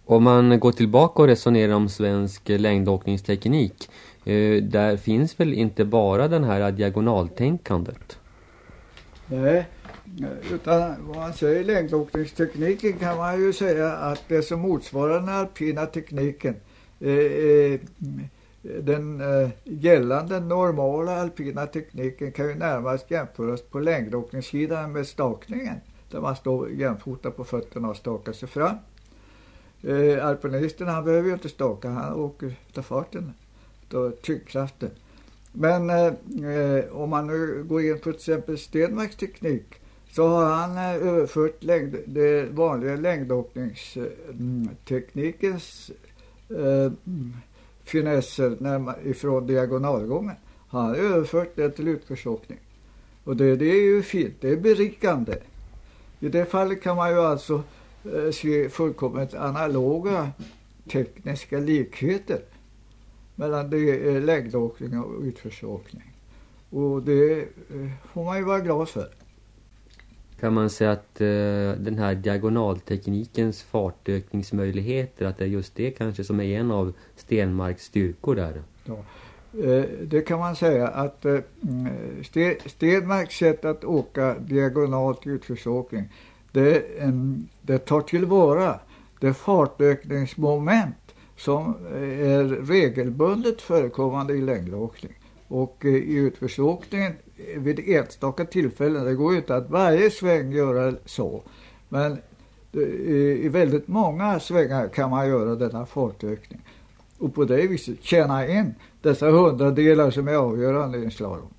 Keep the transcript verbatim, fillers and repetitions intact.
Om man går tillbaka och resonerar om svensk längdåkningsteknik, eh, där finns väl inte bara den här diagonaltänkandet? Nej, utan vad man säger längdåkningstekniken kan man ju säga att det som motsvarar den alpina tekniken, eh, den eh, gällande normala alpina tekniken kan ju närmast jämföras på längdåkningssidan med stakningen, där man står jämfota på fötterna och stakar sig fram. Eh, alpinisten, han behöver ju inte staka, han åker ta farten, ta tyngdkraften. Men eh, om man nu går in på till exempel Stenmarks teknik, så har han eh, överfört längd, det vanliga längdåkningsteknikens eh, finesser när man, ifrån diagonalgången. Han har överfört det till utförsåkning. Och det, det är ju fint, det är berikande. I det fallet kan man ju alltså eh, se fullkomligt analoga tekniska likheter mellan det, eh, längdåkning och utförsåkning. Och det eh, får man ju vara glad för. Kan man säga att eh, den här diagonalteknikens fartökningsmöjligheter, att det är just det kanske som är en av Stenmarks styrkor där? Ja, eh, det kan man säga att eh, Stenmarks sätt att åka diagonalt utförsåkning, det, eh, det tar tillvara det fartökningsmoment som är regelbundet förekommande i längdåkning. Och eh, i utförsåkningen vid enstaka tillfällen, det går ju inte att varje sväng göra så. Men i, i väldigt många svängar kan man göra denna fartökning. Och på det viset tjäna in dessa hundradelar som är avgörande i en slalom.